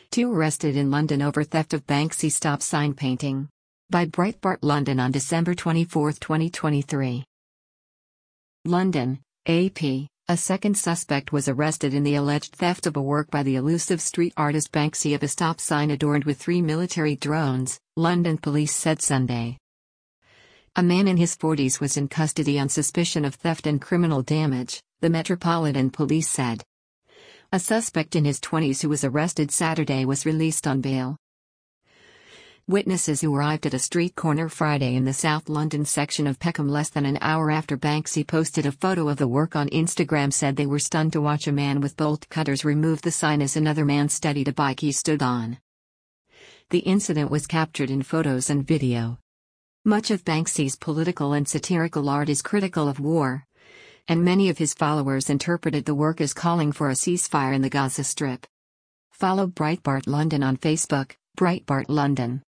Two arrested in London over theft of Banksy stop sign painting. By Breitbart London on December 24, 2023. London, AP. A second suspect was arrested in the alleged theft of a work by the elusive street artist Banksy of a stop sign adorned with 3 military drones, London police said Sunday. A man in his 40s was in custody on suspicion of theft and criminal damage, the Metropolitan Police said. A suspect in his 20s who was arrested Saturday was released on bail. Witnesses who arrived at a street corner Friday in the South London section of Peckham less than an hour after Banksy posted a photo of the work on Instagram said they were stunned to watch a man with bolt cutters remove the sign as another man steadied a bike he stood on. The incident was captured in photos and video. Much of Banksy's political and satirical art is critical of war, and many of his followers interpreted the work as calling for a ceasefire in the Gaza Strip. Follow Breitbart London on Facebook, Breitbart London.